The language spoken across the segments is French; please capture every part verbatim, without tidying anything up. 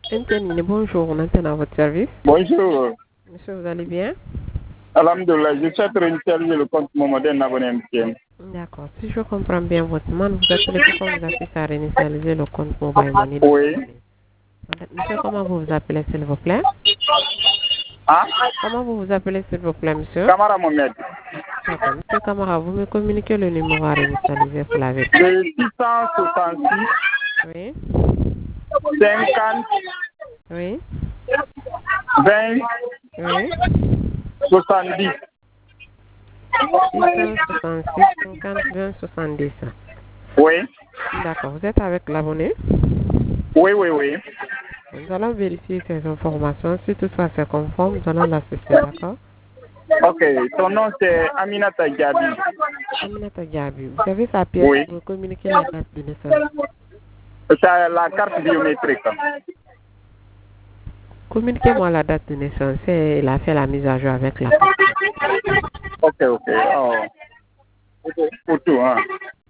Anthony, bonjour, on est à votre service. Bonjour. Monsieur, vous allez bien? Alhamdulillah, je souhaite réinitialiser le compte Mohamed abonné M T N. D'accord. Si je comprends bien votre demande, vous appelez pourquoi vous appelez à réinitialiser le compte Mobile Money. Oui. Monsieur, comment vous vous appelez, s'il vous plaît? Ah? Comment vous vous appelez, s'il vous plaît, monsieur? Kamara Mohamed. D'accord. Monsieur Camara, vous me communiquez le numéro à réinitialiser pour la vérité. C'est six cent soixante-six. Oui. cinquante. Oui. vingt. Oui. soixante-dix. six cent soixante-six, cinquante, vingt, soixante-dix. Oui. D'accord. Vous êtes avec l'abonné? Oui, oui, oui. Nous allons vérifier ces informations. Si toutefois c'est conforme, nous allons l'assister, d'accord? Ok. Son nom c'est Aminata Diaby. Aminata Diaby. Vous avez sa pièce Oui. pour communiquer la date de naissance. C'est la carte biométrique. Communiquez-moi la date de naissance et il a fait la mise à jour avec la carte. Ok, ok. Oh. Pour tout, hein.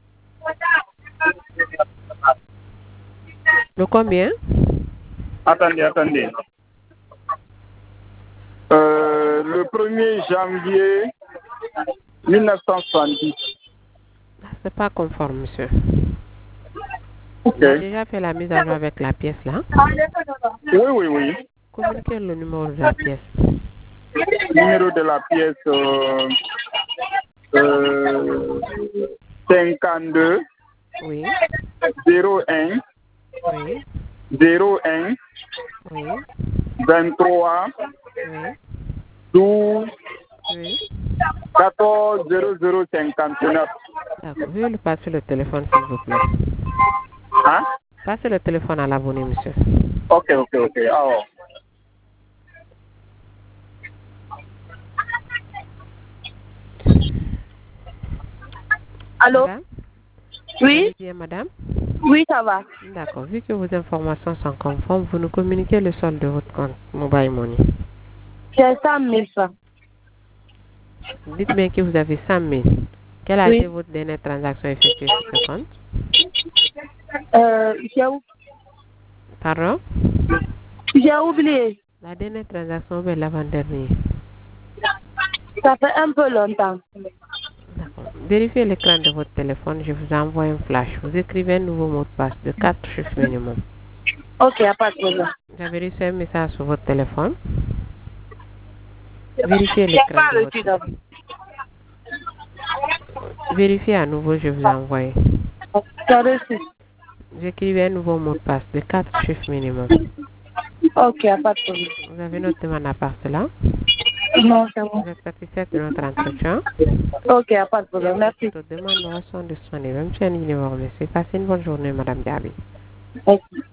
Le combien? Attendez, attendez. Euh, le premier janvier mille neuf cent soixante-dix. C'est pas conforme, monsieur. Ok. Il a déjà fait la mise à jour avec la pièce là. Oui, oui, oui. Communiquez le numéro de la pièce. Numéro de la pièce euh, euh, cinquante-deux Oui. zéro un Oui. zéro un Oui. vingt-trois Oui. douze Oui. quatorze zéro zéro cinquante-neuf. D'accord. Veuillez lui passer le téléphone, s'il vous plaît. Hein? Passez le téléphone à l'abonné, monsieur. Ok, ok, ok. Alors, Allô? Madame? Vous Oui? allez bien, madame? Oui, ça va. D'accord. Vu que vos informations sont conformes, vous nous communiquez le solde de votre compte Mobile Money. J'ai cent mille francs. Dites bien que vous avez cent mille. Quelle a Oui. été votre dernière transaction effectuée sur ce compte? Euh, j'ai ou- Pardon? j'ai oublié. La dernière transaction ou l'avant-dernière? Ça fait un peu longtemps. D'accord. Vérifiez l'écran de votre téléphone. Je vous envoie un flash. Vous écrivez un nouveau mot de passe de quatre chiffres minimum. Ok, y a pas de problème. Vous avez reçu un message sur votre téléphone. Vérifiez J'ai l'écran pas de reçu votre... d'abord. Vérifiez à nouveau, je vous envoie. J'ai reçu. J'écrivais un nouveau mot de passe de quatre chiffres minimum. Ok, y a pas de problème. Vous avez notre demande à part cela. Non, c'est bon. Vous êtes satisfait de notre entretien. Ok, y a pas de problème. Merci. Toute demande de sont disponibles. Même si un numéro, monsieur. Passez une bonne journée, madame Gabi. Merci.